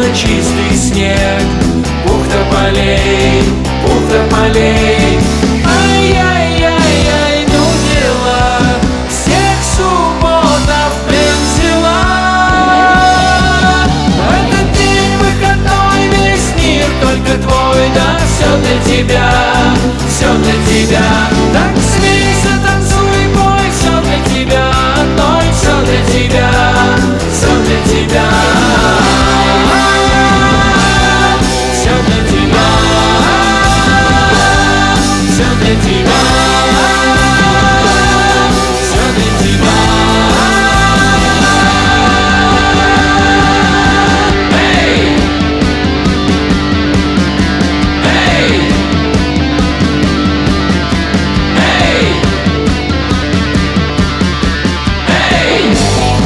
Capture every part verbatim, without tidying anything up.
это чистый снег, бухта полей, бухта полей. Ай-яй-яй-яй, ну дела, всех суббота в плен взяла. Этот день выходной, весь мир только твой, да, все для тебя, все для тебя. Так смейся, танцуй, пой, все для тебя, одной, все для тебя, все для тебя. Все для тебя, все для тебя, все для тебя. Эй! Эй! Эй! Эй!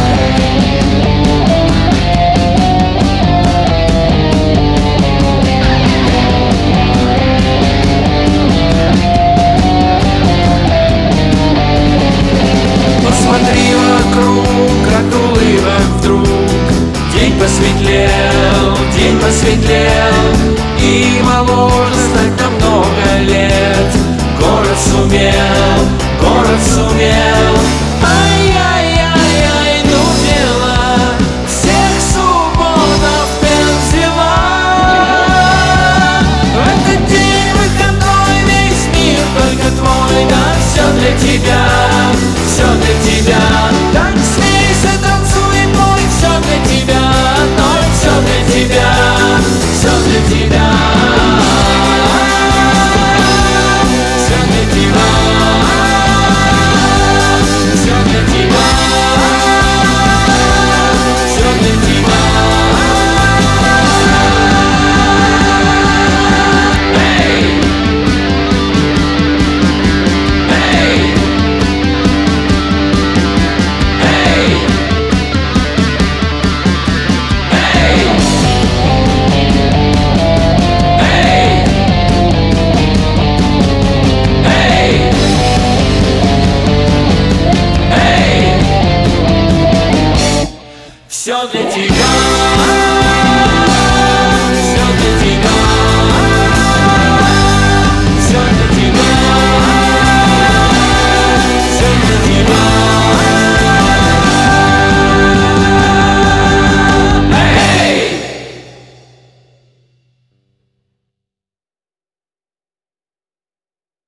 Посмотри вокруг, от улыбок вдруг день посветлел, день посветлел, и моложе стать на много лет. Город сумел, город сумел. Ай-яй-яй-яй, ну дела, всех суббота в плен взяла. В этот день выходной, весь мир только твой, да, все для тебя, все для тебя.